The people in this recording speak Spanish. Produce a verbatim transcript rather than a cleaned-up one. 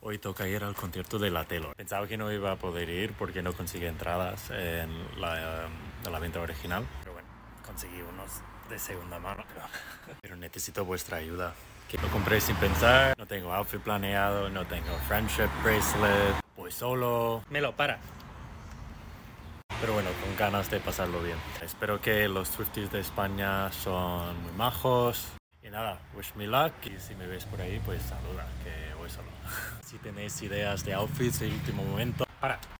Hoy toca ir al concierto de la Taylor. Pensaba que no iba a poder ir porque no conseguí entradas en la, um, la venta original. Pero bueno, conseguí unos de segunda mano. Pero necesito vuestra ayuda. Que lo compré sin pensar, no tengo outfit planeado, no tengo friendship bracelet, voy solo. Me lo para. Pero bueno, con ganas de pasarlo bien. Espero que los Swifties de España son muy majos. Y nada, wish me luck. Y si me ves por ahí, pues saluda, que voy solo. Si tenéis ideas de outfits de último momento, para.